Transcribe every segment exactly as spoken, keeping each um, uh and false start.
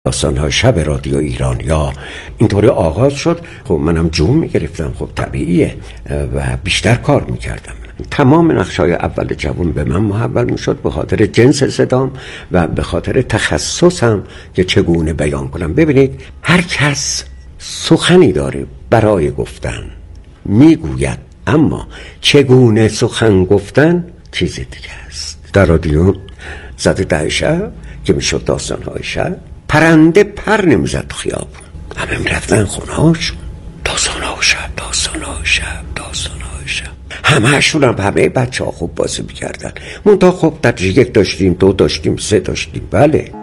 داستان‌های شب رادیو ایران یا اینطوری آغاز شد. خب منم جون میگرفتم، خب طبیعیه و بیشتر کار میکردم. تمام نقش‌های اول جوان به من محول میشد به خاطر جنس صدام و به خاطر تخصصم که چگونه بیان کنم. ببینید هر کس سخنی داره برای گفتن، میگوید، اما چگونه سخن گفتن چیز دیگه است. در رادیو زده ده شب که میشد داستان‌های شب، پرنده پر نمیزد تو خیابون، همه میرفتن خونهاشون، داستان‌های شب، داستان‌های شب، داستان‌های شب. همه هشون هم همه بچه ها خوب بازی میکردن. منتها خب در یک داشتیم، دو داشتیم، سه داشتیم. بله.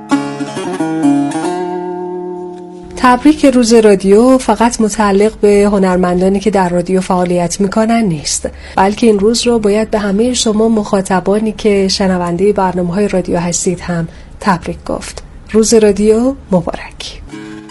تبریک روز رادیو فقط متعلق به هنرمندانی که در رادیو فعالیت میکنن نیست، بلکه این روز رو باید به همه شما مخاطبانی که شنونده برنامه‌های رادیو هستید هم تبریک گفت. روز رادیو مبارک.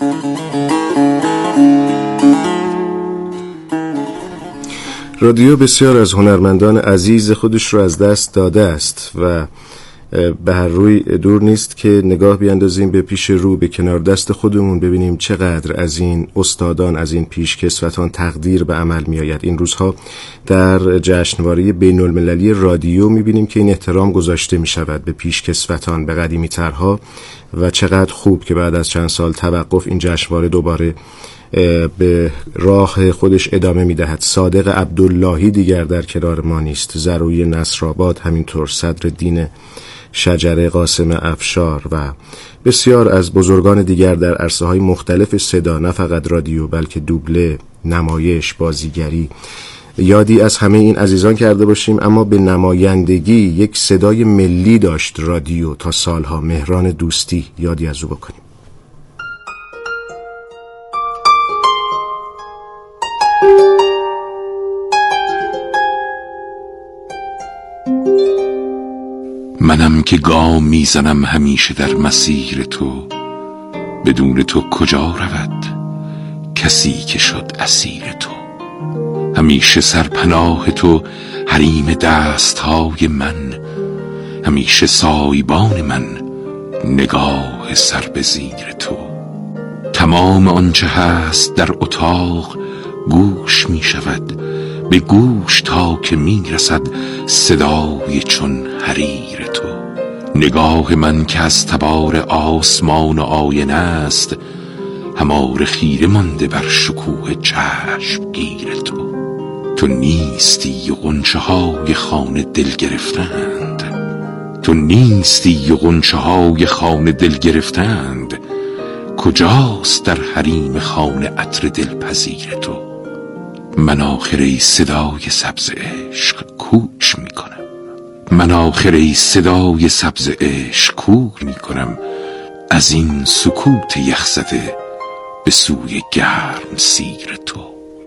رادیو بسیار از هنرمندان عزیز خودش رو از دست داده است و به هر روی دور نیست که نگاه بیاندازیم به پیش رو، به کنار دست خودمون، ببینیم چقدر از این استادان، از این پیشکسوتان تقدیر به عمل می آید. این روزها در جشنواره بین المللی رادیو می بینیم که این احترام گذاشته می شود به پیشکسوتان، به قدیمی ترها، و چقدر خوب که بعد از چند سال توقف این جشنواره دوباره به راه خودش ادامه میدهد. صادق عبداللهی دیگر در کنار ما نیست، زروی نصرآباد همینطور، صدرالدین شجره، قاسم افشار و بسیار از بزرگان دیگر در عرصه‌های مختلف صدا، نه فقط رادیو بلکه دوبله، نمایش، بازیگری. یادی از همه این عزیزان کرده باشیم، اما به نمایندگی یک صدای ملی داشت رادیو تا سالها. مهران دوستی، یادی از او بکنیم. منم که گام میزنم همیشه در مسیر تو، بدون تو کجا رود کسی که شد اسیر تو. همیشه سرپناه تو حریم دستهای من، همیشه سایبان من نگاه سر به زیر تو. تمام آنچه هست در اتاق گوش می شود، به گوش تا که می رسد صدای چون حریر تو. نگاه من که از تبار آسمان و آینه است، هماره خیره مانده بر شکوه چشم گیر تو. تو نیستی و غنچه های خانه دل گرفتند، تو نیستی و غنچه های خانه دل گرفتند. کجاست در حریم خانه عطر دلپذیر تو؟ من آخر ای صدای سبز عشق کوچ می کنم، من آخر ای صدای سبز عشق کوچ می کنم، از این سکوت یخزده به سوی گرم سیر تو.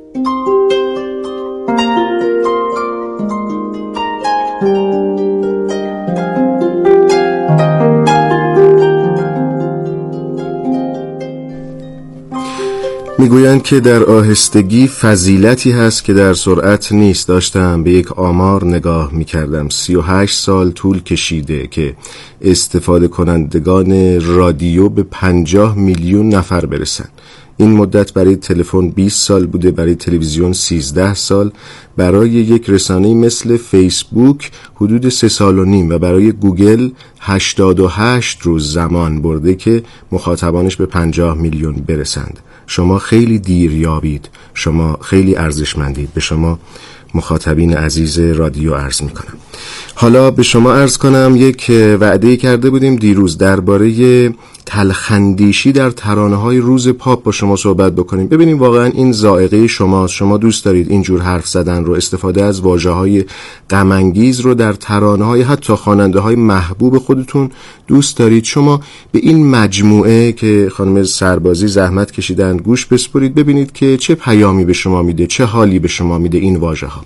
میگویند که در آهستگی فضیلتی هست که در سرعت نیست. داشتم به یک آمار نگاه میکردم، سی و هشت سال طول کشیده که استفاده کنندگان رادیو به پنجاه میلیون نفر برسن. این مدت برای تلفن بیست سال بوده، برای تلویزیون سیزده سال، برای یک رسانه مثل فیسبوک حدود سه سال و نیم و برای گوگل هشتاد و هشت روز زمان برده که مخاطبانش به پنجاه میلیون برسند. شما خیلی دیر یابید، شما خیلی ارزشمندید. به شما مخاطبین عزیز رادیو عرض میکنم. حالا به شما عرض کنم یک وعده کرده بودیم دیروز درباره تلخندیشی در ترانه‌های روز پاپ با شما صحبت بکنیم. ببینیم واقعا این ذائقه شماست، شما دوست دارید اینجور حرف زدن رو، استفاده از واژه‌های غم انگیز رو در ترانه‌های حتی خواننده‌های محبوب خودتون دوست دارید. شما به این مجموعه که خانم سربازی زحمت کشیدن گوش بسپرید، ببینید که چه پیامی به شما میده، چه حالی به شما میده این واژه‌ها.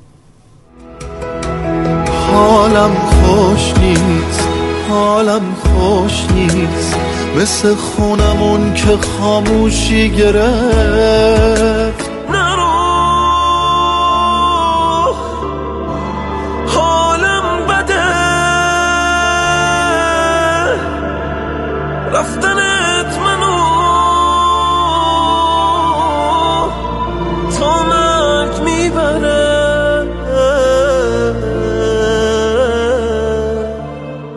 حالم خوش نیست، حالم خوش نیست، مثل خونمون که خاموشی گرفت. نرو، حالم بده، رفتنت منو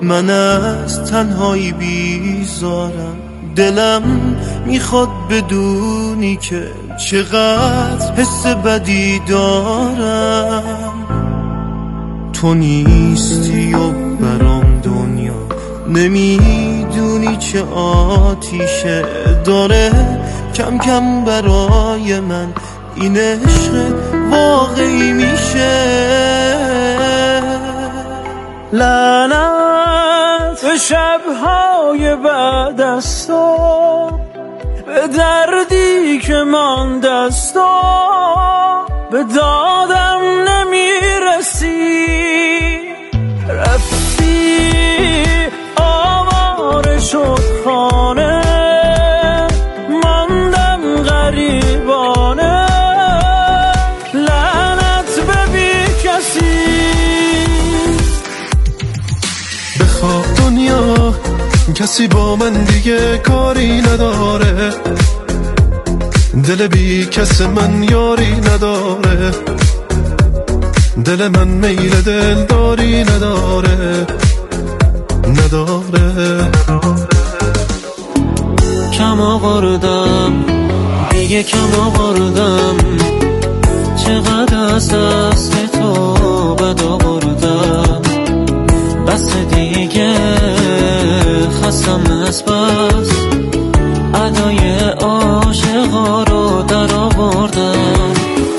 من از تنهایی بیزارم، دلم میخواد بدونی که چقدر حس بدی دارم. تو نیستی و برام دنیا نمیدونی چه آتیشه داره کم کم برای من این عشق واقعی میشه. لعنت به شبهای بعد از تو، به دردی که من دستا، به دادم نمیرسی، رفتی آواره شد خانه، ماندم غریبانه. لعنت به بی کسی. بخواب دنیا کسی با من دیگه کاری نداره، دل بی کس من یاری نداره، دل من میل دلداری نداره نداره. کم آوردم دیگه کم آوردم، چقدر از دست تو بد آوردم، بس دیگه خستم از بس، ادای عاشقا رو در آوردم.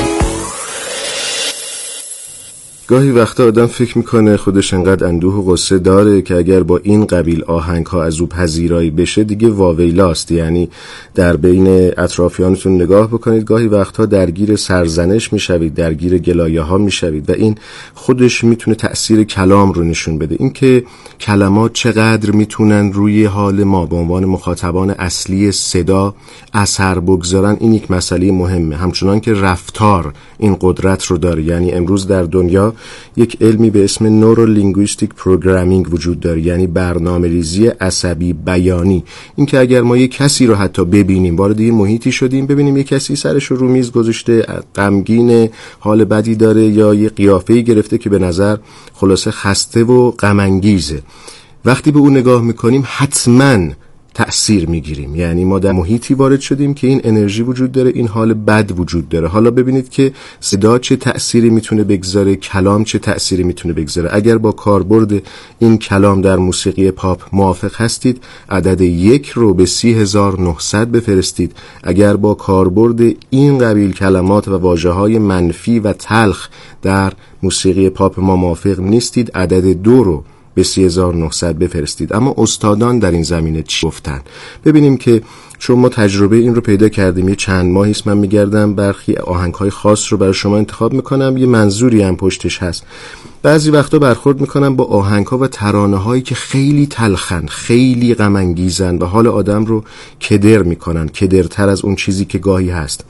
گاهی وقتا آدم فکر میکنه خودش انقدر اندوه و غصه داره که اگر با این قبیل آهنگ ها از او پذیرایی بشه دیگه واویلاست. یعنی در بین اطرافیانتون نگاه بکنید، گاهی وقتا درگیر سرزنش میشوید، درگیر گلایه ها میشوید و این خودش میتونه تأثیر کلام رو نشون بده. این که کلمات چقدر میتونن روی حال ما به عنوان مخاطبان اصلی صدا اثر بگذارن، این یک مسئله مهمه. همچنان که رفتار این قدرت رو داره. یعنی امروز در دنیا یک علمی به اسم نورولینگویستیک پروگرامینگ وجود داره، یعنی برنامه‌ریزی عصبی بیانی. این که اگر ما یک کسی رو حتی ببینیم، وارد این محیطی شدیم، ببینیم یک کسی سرش رو رو میز گذاشته، غمگین، حال بدی داره، یا یک قیافه‌ای گرفته که به نظر خلاصه خسته و غم انگیزه، وقتی به اون نگاه میکنیم حتماً تأثیر میگیریم. یعنی ما در محیطی وارد شدیم که این انرژی وجود داره، این حال بد وجود داره. حالا ببینید که صدا چه تأثیری میتونه بگذاره، کلام چه تأثیری میتونه بگذاره. اگر با کاربرد این کلام در موسیقی پاپ موافق هستید، عدد یک رو به سی هزار و نهصد بفرستید. اگر با کاربرد این قبیل کلمات و واژه‌های منفی و تلخ در موسیقی پاپ ما موافق نیستید، عدد دو رو به سی هزار و نهصد بفرستید. اما استادان در این زمینه چی گفتن؟ ببینیم که چون ما تجربه این رو پیدا کردیم، یه چند ماهی است من میگردم برخی آهنگ‌های خاص رو برای شما انتخاب میکنم، یه منظوری هم پشتش هست. بعضی وقتا برخورد میکنم با آهنگ‌ها و ترانه‌هایی که خیلی تلخن، خیلی غم انگیزن و حال آدم رو کدر میکنن، کدرتر از اون چیزی که گاهی هست.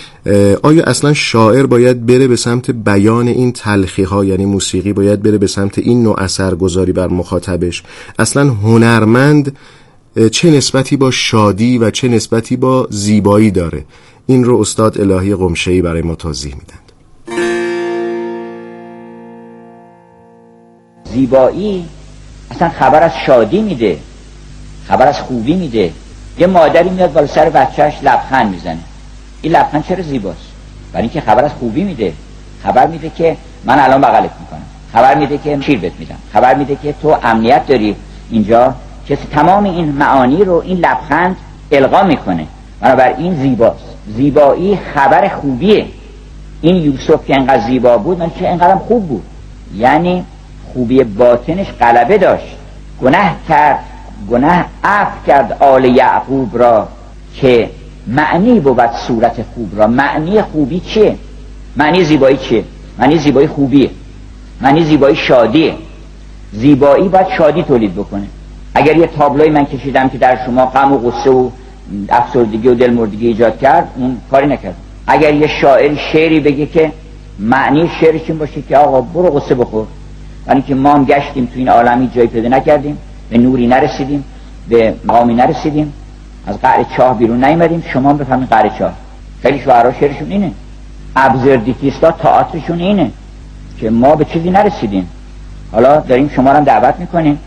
آیا اصلا شاعر باید بره به سمت بیان این تلخی ها؟ یعنی موسیقی باید بره به سمت این نوع اثرگذاری بر مخاطبش؟ اصلا هنرمند چه نسبتی با شادی و چه نسبتی با زیبایی داره؟ این رو استاد الهی قمشه‌ای برای ما توضیح میدند. زیبایی اصلا خبر از شادی میده، خبر از خوبی میده. یه مادری میاد بالا سر بچهش لبخند میزنه، این لبخند چرا زیباست؟ برای اینکه خبر از خوبی میده، خبر میده که من الان بغلت میکنم، خبر میده که شیر بهت میدم، خبر میده که تو امنیت داری اینجا. کسی تمام این معانی رو این لبخند القا میکنه، بنابراین زیباست. زیبایی خبر خوبیه. این یوسف که انقدر زیبا بود، من که انقدرم خوب بود، یعنی خوبی باطنش غلبه داشت. گناه کرد، گناه عفو کرد آل یعقوب را، که معنی بود صورت خوب را. معنی خوبی چیه؟ معنی زیبایی چیه؟ معنی زیبایی خوبیه، معنی زیبایی شادیه. زیبایی باید شادی تولید بکنه. اگر یه تابلوی من کشیدم که در شما غم و غصه و افسردگی و دلمردگی ایجاد کرد، اون کاری نکرد. اگر یه شاعر شعری بگه که معنی شعرش این باشه که آقا برو غصه بخور، یعنی که ما هم گشتیم تو این عالمی جای پیدا نکردیم، به نوری نرسیدیم، به مقامی نرسیدیم، از قعر چاه بیرون نیامدیم، شما هم بفهمید قعر چاه. خیلی شعرها شعرشون اینه، ابزردیتیستا تئاترشون اینه که ما به چیزی نرسیدیم. حالا داریم شما رو هم دعوت میکنیم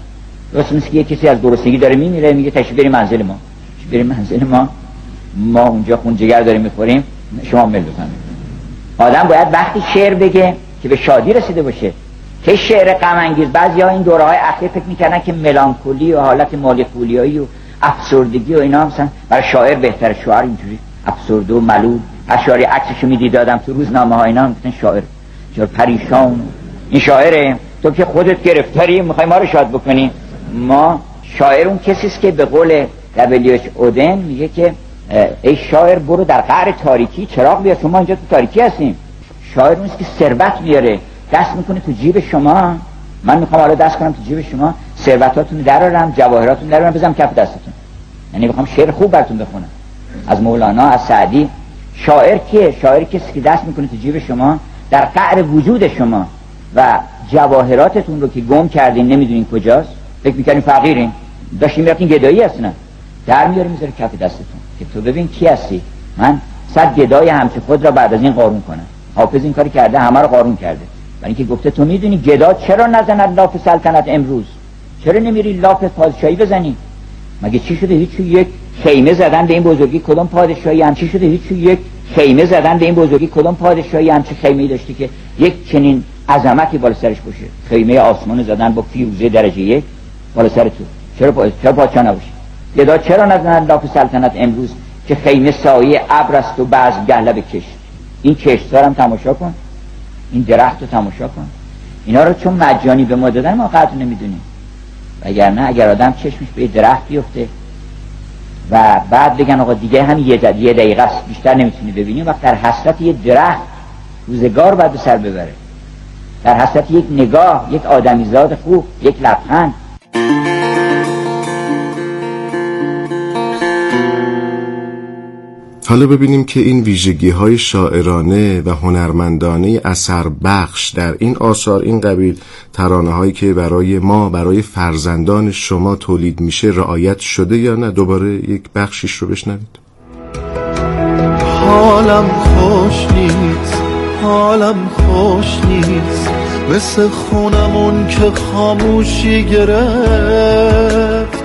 درست مثل که یه کسی از گرسنگی داره میمیره میگه تشریف بریم منزل ما، بریم منزل ما، ما اونجا خون جگر داریم میخوریم، شما مل بفهمید. آدم باید وقتی شعر بگه که به شادی رسیده باشه، که شعر غم انگیز. بعضیا این دوره‌های اخیر فکر می‌کردن که ملانکولی و حالت مالکولیایی و افسردگی و اینا مثلا برای شاعر بهتره. شاعر اینجوری افسرده و ملول، اشعاری عکسشو می‌دیدادم تو روزنامه‌ها اینا، میگفتن شاعر چرا پریشان، این شاعره، تو که خودت گرفتاری می‌خوای ما رو شاد بکنی. ما شاعر اون کسی است که به قول دبلیو اچ اودن میگه که ای شاعر برو در قعر تاریکی چراغ بیار، شما اینجا تو تاریکی هستیم. شاعر اون است که ثروت میاره دست میکنه تو جیب شما. من میخوام حالا دست کنم تو جیب شما، ثروتاتون درارم، جواهراتون درارم، بزنم کف دستتون. یعنی میخوام شعر خوب براتون بخونم از مولانا، از سعدی. شاعر کیه؟ شاعر کسی که دست میکنه تو جیب شما، در قعر وجود شما و جواهراتتون رو که گم کردین نمیدونین کجاست، فکر میکنین فقیرین، داشتین میرفتین گدایی هستن، در میاره میذاره کف دستتون که تو ببین کی هستی. من صد گدای همچه خود را بعد از این قارون کنم. حافظ این کاری کرده، همه رو قارون کرده، برای اینکه گفته تو میدونی گدا چرا نزند لاف سلطنت امروز، چرا نمیری لاف پادشاهی بزنی؟ مگه چی شده؟ هیچ. یک خیمه زدن به این بزرگی، کدوم پادشاهی هم چی شده؟ هیچ. یک خیمه زدن به این بزرگی، کدوم پادشاهی هم چه خیمه‌ای داشتی که یک چنین عظمتی بالا سرش باشه؟ خیمه آسمان زدن با فیروزه درجه یک بالا سر تو، چرا پا... چرا پادشاه نباشی؟ گدا چرا نزند لاف سلطنت امروز که خیمه سایه ابر است و بزم گهلب کشت. این کشت‌ها هم تماشا کن، این درخت رو تماشا کن. اینا رو چون مجانی به ما دادن ما قدر نمیدونیم. وگرنه اگر آدم چشمش به درخت بیفته و بعد بگن آقا دیگه هم یه دقیقه است بیشتر نمیتونی ببینی، وقت در حسرت یه درخت روزگار باید به سر ببره، در حسرت یک نگاه، یک آدمیزاد خوب، یک لبخند. حالا ببینیم که این ویژگی‌های شاعرانه و هنرمندانه اثر بخش در این آثار این قبیل ترانه‌هایی که برای ما، برای فرزندان شما تولید میشه رعایت شده یا نه؟ دوباره یک بخشیش رو بشنوید. حالم خوش نیست، حالم خوش نیست، مثل خونمون که خاموشی گرفت.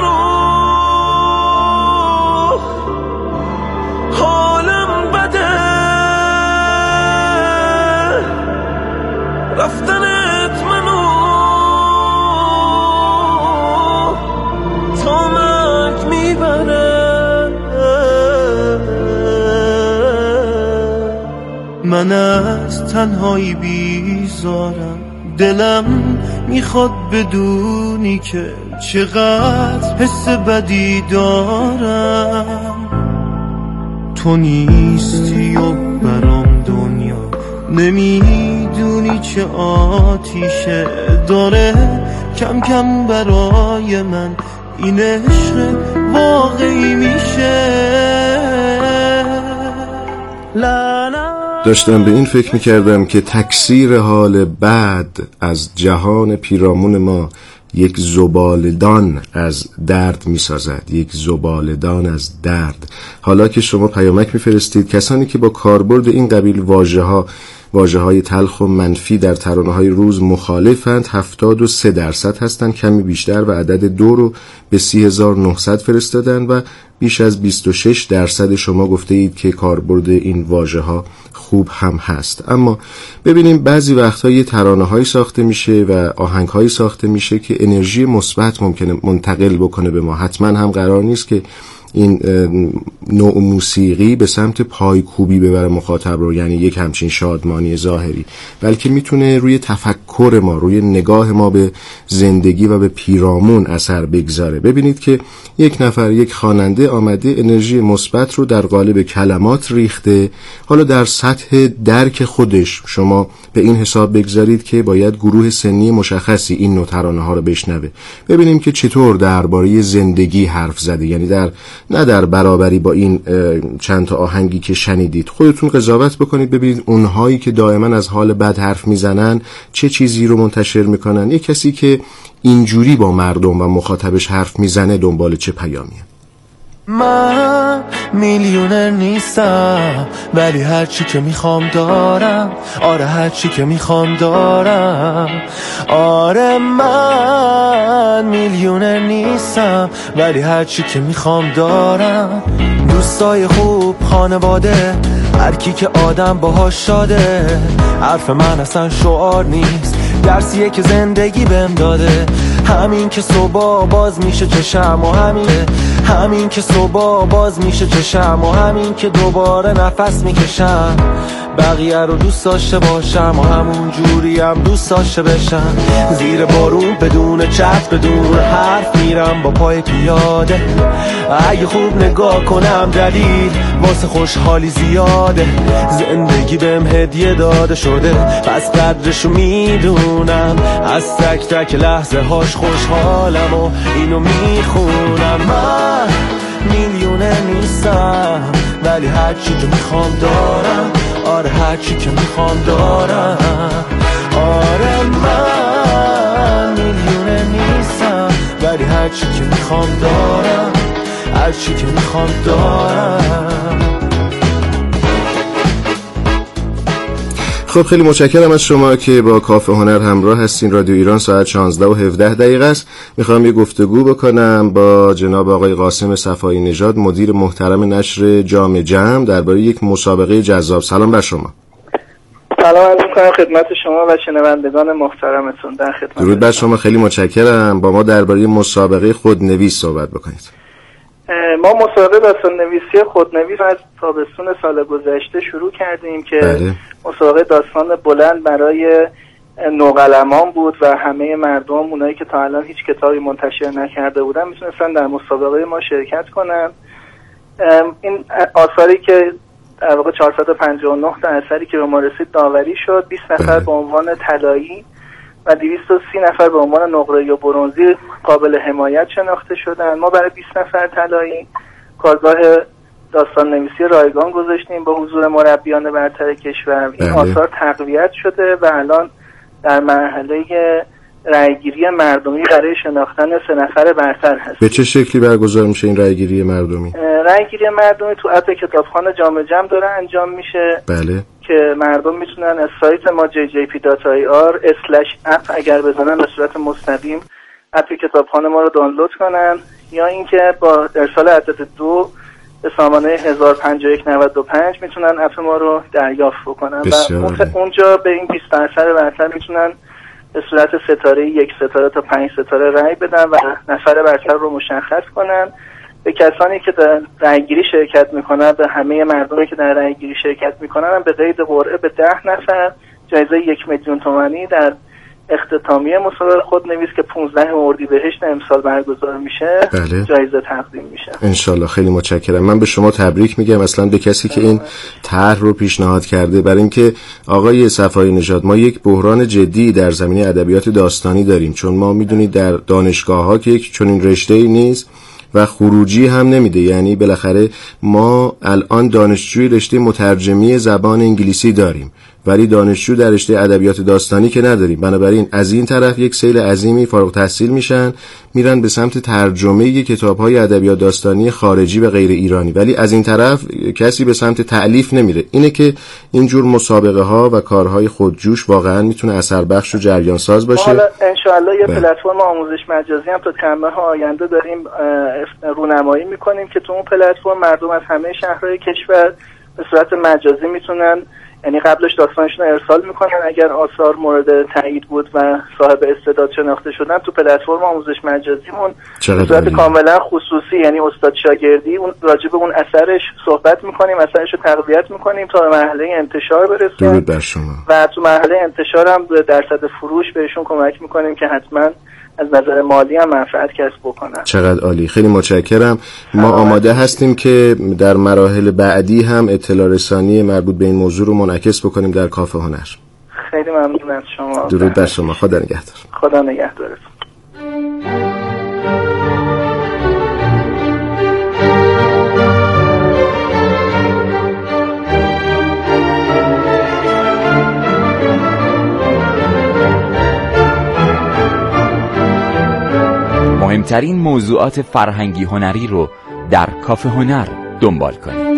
رفتنت منو تا مرگ میبره، من از تنهایی بیزارم، دلم میخواد بدونی که چقدر حس بدی دارم. تو نیستی و برام دنیا نمیدونی چه آتیشه داره کم کم برای من این عشق واقعی میشه. داشتم به این فکر میکردم که تکثیر حال بد از جهان پیرامون ما یک زبالدان از درد میسازد، یک زبالدان از درد. حالا که شما پیامک میفرستید، کسانی که با کاربرد این قبیل واژه ها واژه های تلخ و منفی در ترانه های روز مخالفند هفتاد و سه درصد هستند، کمی بیشتر، و عدد دو رو به سی هزار و نهصد فرستادن و بیش از بیست و شش درصد شما گفته اید که کاربرد این واژه ها خوب هم هست. اما ببینیم بعضی وقتها یه ترانه های ساخته میشه و آهنگ های ساخته میشه که انرژی مثبت ممکنه منتقل بکنه به ما. حتما هم قرار نیست که این نوع موسیقی به سمت پایکوبی ببره مخاطب رو، یعنی یک همچین شادمانی ظاهری، بلکه میتونه روی تفکر ما، روی نگاه ما به زندگی و به پیرامون اثر بگذاره. ببینید که یک نفر، یک خواننده آمده انرژی مثبت رو در قالب کلمات ریخته. حالا در سطح درک خودش شما به این حساب بگذارید که باید گروه سنی مشخصی این نوع ترانه ها رو بشنوه. ببینیم که چطور درباره زندگی حرف زده، یعنی در نه در برابری با این چند تا آهنگی که شنیدید. خودتون قضاوت بکنید، ببینید اونهایی که دائما از حال بد حرف میزنن چه چیزی رو منتشر میکنن. یک کسی که اینجوری با مردم و مخاطبش حرف میزنه دنبال چه پیامیه؟ من میلیونر نیستم ولی هر چی که میخوام دارم. آره هر چی که میخوام دارم. آره من میلیونر نیستم ولی هر چی که میخوام دارم. دوستای خوب، خانواده، هر کی که آدم باهاش شاده. حرف من اصلا شعار نیست، درسیه که زندگی بهم داده. همین که صبح باز میشه چشم و همین همین که صبح باز میشه چشم و همین که دوباره نفس میکشم. بقیه رو دوست داشته باشم و همون جوری هم دوست داشته بشم. زیر بارون بدون چتر بدون حرف میرم با پای پیاده. اگه خوب نگاه کنم دلیل واسه خوشحالی زیاده. زندگی بهم هدیه داده شده پس قدرشو میدونم. از تک تک لحظه هاش خوشحالم و اینو میخونم. من میلیونه نیستم ولی هر چی که میخوام دارم. آره هر چی که میخوام دارم. آره من میلیونه نیستم ولی هر چی که میخوام دارم. هر چی که میخوام دارم. خب خیلی متشکرم از شما که با کافه هنر همراه هستین. رادیو ایران ساعت شانزده و هفده دقیقه است. میخوام یه گفتگو بکنم با جناب آقای قاسم صفایی نژاد، مدیر محترم نشر جام جم، درباره یک مسابقه جذاب. سلام بر شما. سلام عرض می‌کنم خدمت شما و شنوندگان محترمتون. در خدمت. درود بر شما، خیلی متشکرم. با ما درباره مسابقه خودنویس صحبت بکنید. ما مسابقه داستان نویسی خودنویس از تابستون سال گذشته شروع کردیم که بله. مسابقه داستان بلند برای نوقلمان بود و همه مردم، اونایی که تا الان هیچ کتابی منتشر نکرده بودن، میتونستن در مسابقه ما شرکت کنن. این آثاری که در واقع چهارصد و پنجاه و نه تا اثری که به ما رسید داوری شد. بیست نفر به عنوان طلایی و دویست و سی نفر به عنوان نقره و برنزی قابل حمایت شناخته شدن. ما برای بیست نفر طلایی کارگاه داستان نویسی رایگان گذاشتیم با حضور مربیان برتر کشور. این آثار تقویت شده و الان در مرحله رأیگیری مردمی برای شناختن سه نفر برتر هست. به چه شکلی برگزار میشه این رأیگیری مردمی؟ رأیگیری مردمی تو اپ کتابخانه جام جم داره انجام میشه. بله. که مردم میتونن از سایت ما جی جی پی دات آی آر اسلش اپ اگر بزنن به صورت مستقیم اپ کتابخانه ما رو دانلود کنن، یا اینکه با ارسال عدد دو به سامانه هزار و پنجاه و یک نود و پنج میتونن اپ ما رو دریافت بکنن و اونجا به این بیست اثر برتر میتونن به صورت ستاره یک ستاره تا پنج ستاره رأی بدن و نفر برتر رو مشخص کنن. به کسانی که در رأیگیری شرکت میکنن، به همه مردمی که در رأیگیری شرکت میکنن، به قید قرعه به ده نفر جایزه یک میلیون تومانی در اختتامیه مسابقه خودنویس که پانزده اردیبهشت امسال برگزار میشه بله. جایزه تقدیم میشه انشالله. خیلی متشکرم. من به شما تبریک میگم اصلا به کسی که این طرح رو پیشنهاد کرده، برای اینکه آقای صفایی نژاد ما یک بحران جدی در زمینه ادبیات داستانی داریم، چون ما میدونید در دانشگاه ها که یک چنین رشته‌ای نیست و خروجی هم نمیده. یعنی بالاخره ما الان دانشجوی رشته مترجمی زبان انگلیسی داریم ولی دانشجو در رشته ادبیات داستانی که نداریم. بنابراین از این طرف یک سیل عظیمی فارغ التحصیل میشن، میرن به سمت ترجمه کتاب‌های ادبیات داستانی خارجی و غیر ایرانی، ولی از این طرف کسی به سمت تألیف نمیره. اینه که اینجور مسابقه ها و کارهای خودجوش واقعا میتونه اثر بخش و جریان ساز باشه. حالا انشالله یه پلتفرم آموزش مجازی هم تا چند ماه آینده داریم رونمایی میکنیم که تو اون پلتفرم مردم از همه شهرهای کشور به صورت مجازی میتونن، یعنی قبلش داستانشون رو ارسال میکنن، اگر آثار مورد تایید بود و صاحب استعداد شناخته شدن تو پلتفرم آموزش مجازیمون به صورت کاملا خصوصی، یعنی استاد شاگردی، اون راجع به اون اثرش صحبت میکنیم، اثرش رو تقویت میکنیم تا به مرحله انتشار برسه. درود بر شما. و تو مرحله انتشار هم به درصد فروش بهشون کمک میکنیم که حتما از نظر مالی هم منفعت کسب بکنن. چقدر عالی، خیلی متشکرم. ما آماده هستیم که در مراحل بعدی هم اطلاع رسانی مربوط به این موضوع رو منعکس بکنیم در کافه هنر. خیلی ممنون از شما. درود بر شما. خدا نگهدار. خدا نگهدارتون. مهمترین موضوعات فرهنگی هنری رو در کافه هنر دنبال کنید.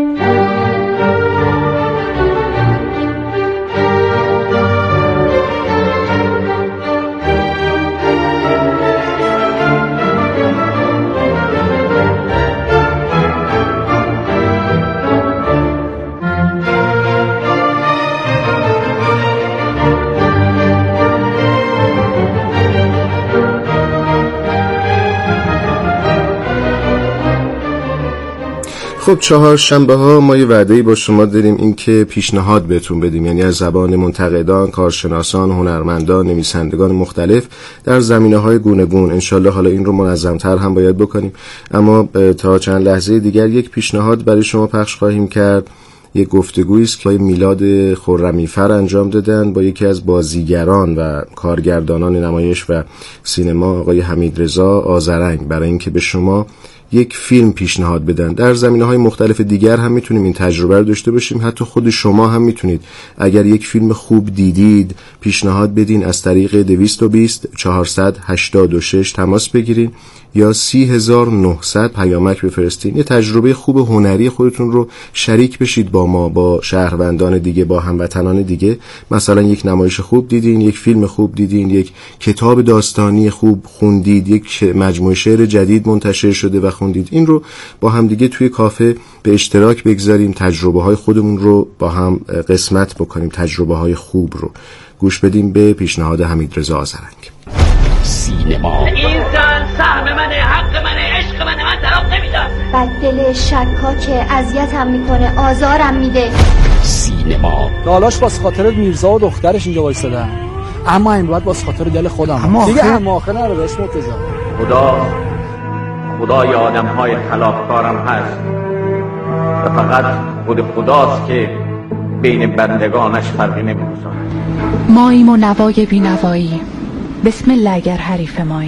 خب چهار شنبه ها ما یه وعده‌ای با شما داریم، این که پیشنهاد بهتون بدیم، یعنی از زبان منتقدان، کارشناسان، هنرمندان، نویسندگان مختلف در زمینه‌های گوناگون. انشالله حالا این رو منظم‌تر هم باید بکنیم، اما تا چند لحظه دیگر یک پیشنهاد برای شما پخش خواهیم کرد. یک گفتگویی است که میلاد خرمی‌فر انجام دادن با یکی از بازیگران و کارگردانان نمایش و سینما آقای حمیدرضا آذرنگ، برای اینکه به شما یک فیلم پیشنهاد بدن. در زمینه‌های مختلف دیگر هم میتونیم این تجربه رو داشته باشیم. حتی خود شما هم میتونید اگر یک فیلم خوب دیدید پیشنهاد بدین، از طریق دویست و بیست چهارصد هشتاد و شش تماس بگیرین یا سی هزار و نهصد پیامک بفرستین. یه تجربه خوب هنری خودتون رو شریک بشید با ما، با شهروندان دیگه، با هموطنان دیگه. مثلا یک نمایش خوب دیدین، یک فیلم خوب دیدین، یک کتاب داستانی خوب خوندید، یک مجموعه شعر جدید منتشر شده و خوندید. این رو با هم دیگه توی کافه به اشتراک بگذاریم، تجربه های خودمون رو با هم قسمت بکنیم، تجربه های خوب رو گوش بدیم به پیشنهاد حمیدرضا آذرنگ. سینما این زن سهم منه، حق منه، عشق منه، من طرف نمیدم. بد دل شکا که اذیتم میکنه، آزارم میده. سینما دالاش باز خاطر میرزا و دخترش اینجا وایسادن، اما این بعد باز خاطر دل خودم دیگه هم آخه نره بهش مرتضی. خدا خدای آدم‌های خلافکارم هست و فقط خود خداست که بین بندگانش فرقی نمی‌گذارد. ماییم و نوای بی نوایی، بسم الله اگر حریف مایی.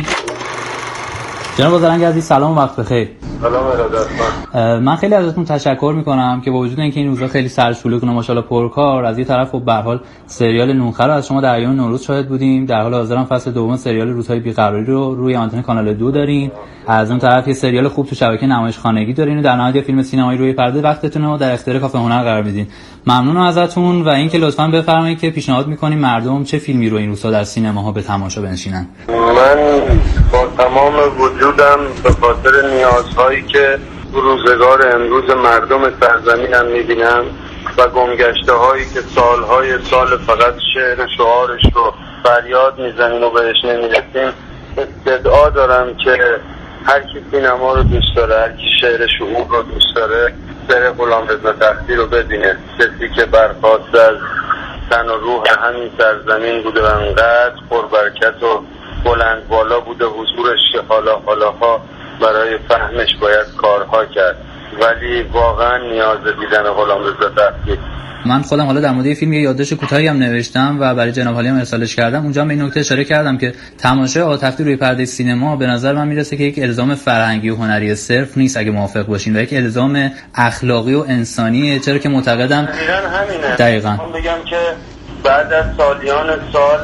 جناب آذرنگ عزیز سلام و وقت بخیر. سلام ارادت. من خیلی ازتون تشکر میکنم که با وجود اینکه این روزا خیلی سرشلوغ و ماشاءالله پرکار، از یه طرف خب به هر حال سریال نونخر رو از شما در ایام نوروز شاهد بودیم، در حال حاضر هم فصل دوم سریال روزهای بیقراری رو روی آنتن کانال دو دارین، از اون طرف یه سریال خوب تو شبکه نمایش خانگی دارین و در نهایت یه فیلم سینمایی روی پرده وقتتون رو در اختیار کافه هنر قرار میدین. ممنونم ازتون و اینکه لطفاً بفرمایید که پیشنهاد میکنیم مردم چه فیلمی رو این روزها در سینماها به تماشا بنشینن. من با تمام وجودم به خاطر نیازهایی که روزگار امروز مردم سرزمینم میبینم و گمگشته هایی که سالهای سال فقط شعر شعارش رو فریاد میزنیم و بهش نمیرسیم، استدعا دارم که هر کی سینما رو دوست داره، هر کی شعر شعور رو دوست داره، بره غلامرضا تختی رو ببینه. کسی که برخواسته از تن و روح همین سرزمین بوده و انقدر پربرکت و بلند بالا بوده حضورش که حالا حالاها برای فهمش باید کارها کرد، ولی واقعا نیاز دیدن غلامرضا تختی. من خودم حالا در مورد فیلم یه یادداشت کوتاهی هم نوشتم و برای جناب عالی هم ارسالش کردم. اونجا هم به این نکته اشاره کردم که تماشای آقا تختی روی پرده سینما به نظر من میرسه که یک الزام فرهنگی و هنری صرف نیست اگه موافق باشین، و یک الزام اخلاقی و انسانیه، چرا که معتقدم دقیقاً من بگم که بعد از سالیان سال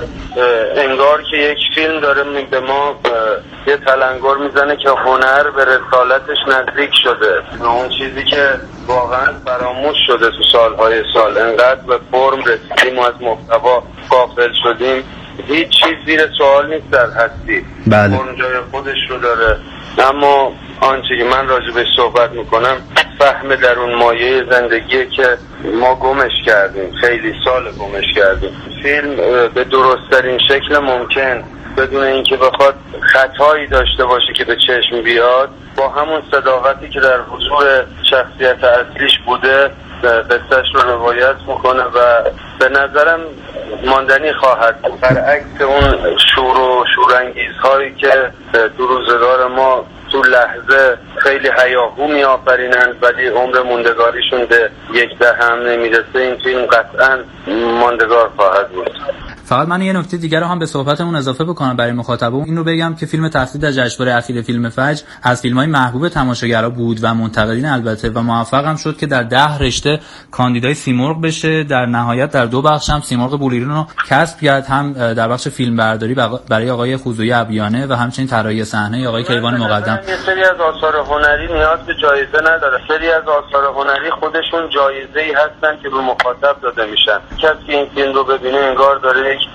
انگار که یک فیلم داره به ما یه تلنگر میزنه که هنر به رسالتش نزدیک شده، اون چیزی که واقعا فراموش شده تو سالهای سال. انقدر به فرم رسیدیم و از محتوا غافل شدیم، هیچ چیز زیر سوال نیست در هستی. بله. اون جای خودش رو داره، اما آنچه که من راجبش صحبت میکنم فهم در اون مایه زندگیه که ما گمش کردیم، خیلی سال گمش کردیم. فیلم به درست‌ترین شکل ممکن بدون اینکه بخواد خطایی داشته باشه که به چشم بیاد، با همون صداقتی که در حضور شخصیت اصلیش بوده قصهش رو روایت میکنه و به نظرم ماندنی خواهد، برعکس اون شور و شورانگیزهایی که تو روزگار ما تو لحظه خیلی هیاهو می آفرینند ولی عمر موندگاریشون به یک دهم نمیرسه. این فیلم قطعا ماندگار خواهد بود. فقط من یه نکته دیگر رو هم به صحبتمون اضافه بکنم برای مخاطبون، این رو بگم که فیلم تفسیر در جشنواره اخیر فیلم فجر از فیلم‌های محبوب تماشاگرها بود و منتقدین البته، و موفق هم شد که در ده رشته کاندیدای سیمرغ بشه. در نهایت در دو بخش هم سیمرغ بولیرون رو کسب کرد، هم در بخش فیلمبرداری برای آقای خوزویی ابیانه و همچنین طراحی صحنه آقای کیوان مقدم. یه سری از آثار هنری نیاز به جایزه نداره، سری از آثار هنری خودشون جایزه‌ای هستن که به مخاطب داده میشن. کسی که این فیلم رو ببینه انگار داره یک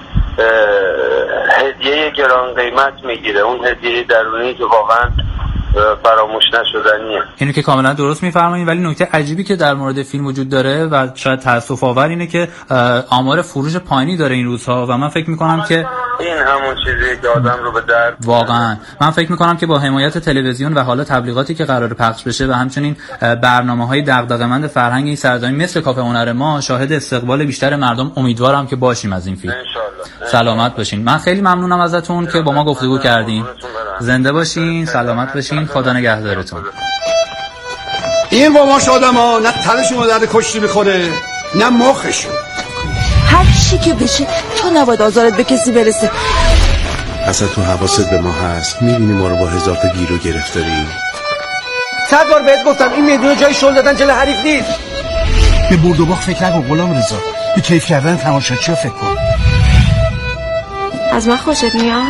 هدیه گران قیمت میگیره، اون هدیه درونی که واقعا فراموش نشدنیه. اینو که کاملا درست میفرمایید، ولی نکته عجیبی که در مورد فیلم وجود داره و شاید تأسف آور اینه که آمار فروش پایینی داره این روزها و من فکر میکنم که این همون چیزیه که آدم رو به درد واقعا من فکر میکنم که با حمایت تلویزیون و حالا تبلیغاتی که قرار پخش بشه و همچنین برنامه‌های دغدغه‌مند فرهنگ این سرزمین مثل کافه هنر ما شاهد استقبال بیشتر مردم امیدوارم که باشیم از این فیلم. انشالله. سلامت باشین. من خیلی ممنونم ازتون که با ما گفتگو کردین. زنده باشین، سلامت باشین، خدا نگهدارتون. این با ما آدم‌ها نه تنشون رو درد کشتی میخوره نه مخشون. هر چی که بشه تو نباید آزارت به کسی برسه. اصلا تو حواست به ما هست، میبینی ما رو با هزار تا گیر و گرفتاریم. صد بار بهت گفتم این میدون جای شل دادن جل حریف نیست. به برد و باخت فکر نکن غلام رضا، به کیف کردن تماشاچی‌ها فکر کن. از من خوشت میاد؟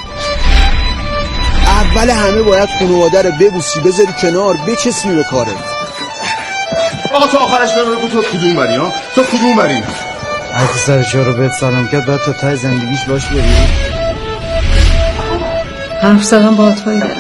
اول همه باید خانواده رو ببوسی بذاری کنار بچسبی به کارت. آقا تو آخرش بگو تو کدوم بری ها؟ تو کدوم بری؟ هر کی سر چهار رو بهت سلام کرد باید تا ته زندگیش باش بری. حرف زدم با توی دارم.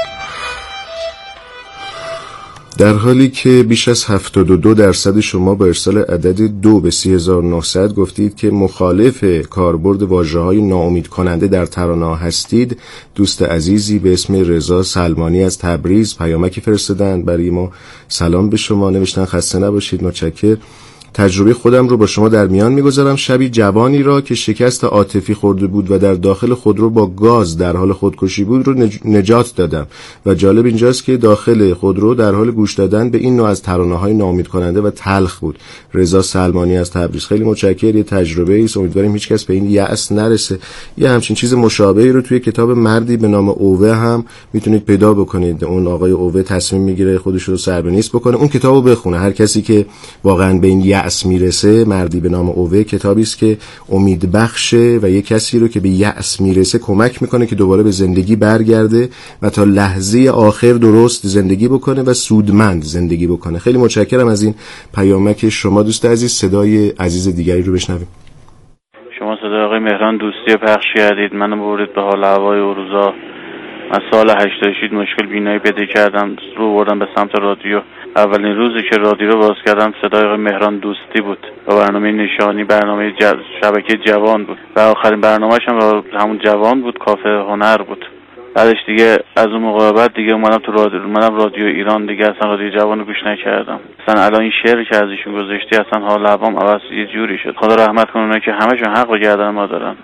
در حالی که بیش از هفتاد و دو درصد شما با ارسال عدد دو به سی هزار و نهصد گفتید که مخالف کاربرد واژه‌های ناامید کننده در ترانه هستید، دوست عزیزی به اسم رضا سلمانی از تبریز پیامکی فرستادند برای ما. سلام به شما، نوشتن خسته نباشید، متشکرم. تجربه خودم رو با شما در میان میگذارم. شبی جوانی را که شکست عاطفی خورده بود و در داخل خودرو با گاز در حال خودکشی بود رو نجات دادم و جالب اینجاست که داخل خودرو در حال گوش دادن به این نوع از ترانه‌های ناامید کننده و تلخ بود. رضا سلمانی از تبریز. خیلی متشکرم. یه تجربه است، امیدواریم هیچ کس به این یأس نرسه. یه همچین چیز مشابهی رو توی کتاب مردی به نام اوه هم میتونید پیدا بکنید. اون آقای اوه تصمیم میگیره خودش رو سربنیست بکنه. اون کتابو بخونه. هر کسی که واقعا به این یأس میرسه، مردی به نام اوه کتابی است که امید بخشه و یه کسی رو که به یأس میرسه کمک میکنه که دوباره به زندگی برگرده و تا لحظه آخر درست زندگی بکنه و سودمند زندگی بکنه. خیلی متشکرم از این پیامک شما دوست عزیز. صدای عزیز دیگری رو بشنویم. شما صدای آقای مهران دوستی پخش کردید. منو بردید به حال هوای اون روزا. من سال هشتاد و شش مشکل بینایی پیدا کردم، رو بردم به سمت رادیو. اولین روزی که رادیو رو باز کردم صدای آقای مهران دوستی بود و برنامه نشانی، برنامه جز... شبکه جوان بود و آخرین برنامه‌اش هم همون جوان بود، کافه هنر بود. بعدش دیگه از اون موقع بعد دیگه اومدم تو رادیو، اومدم رادیو ایران، دیگه اصلا رادیو جوان رو گوش نکردم. اصلا الان این شعری که از ایشون گذاشتی اصلا حال هوام عوض یه جوری شد. خدا رحمت کنه اونایی که همه‌شون حق و گردن ما دارن.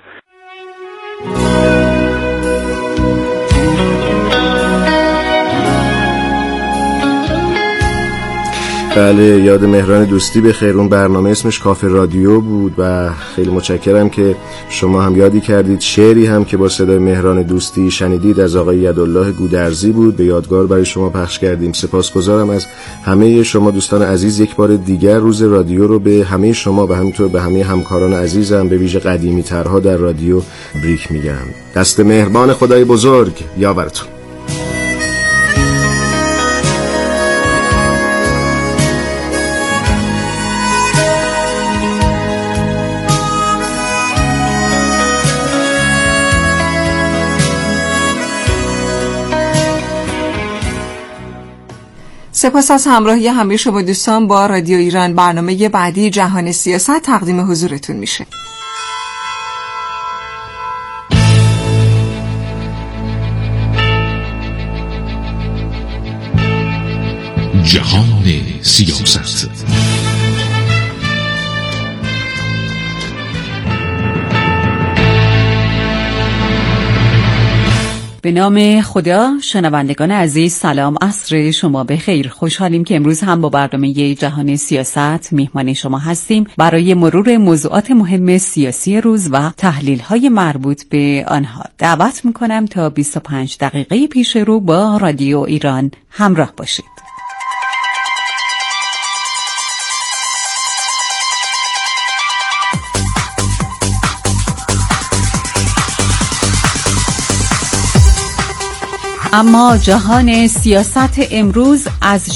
بله، یاد مهران دوستی بخیر. اون برنامه اسمش کافه رادیو بود و خیلی متشکرم که شما هم یادی کردید. شعری هم که با صدای مهران دوستی شنیدید از آقای یدالله گودرزی بود، به یادگار برای شما پخش کردیم. سپاسگزارم از همه شما دوستان عزیز. یک بار دیگر روز رادیو رو به همه شما و همینطور به همه همکاران عزیزم به ویژه قدیمی ترها در رادیو بریک میگم. دست مهربان خدای بزرگ یاورتون. سپاس از همراهی همه شما دوستان با رادیو ایران. برنامه بعدی جهان سیاست تقدیم حضورتون میشه. جهان سیاست. به نام خدا. شنوندگان عزیز سلام، عصر شما بخیر. خوشحالیم که امروز هم با برنامه جهان سیاست میهمان شما هستیم برای مرور موضوعات مهم سیاسی روز و تحلیل‌های مربوط به آنها. دعوت میکنم تا بیست و پنج دقیقه پیش رو با رادیو ایران همراه باشید. اما جهان سیاست امروز از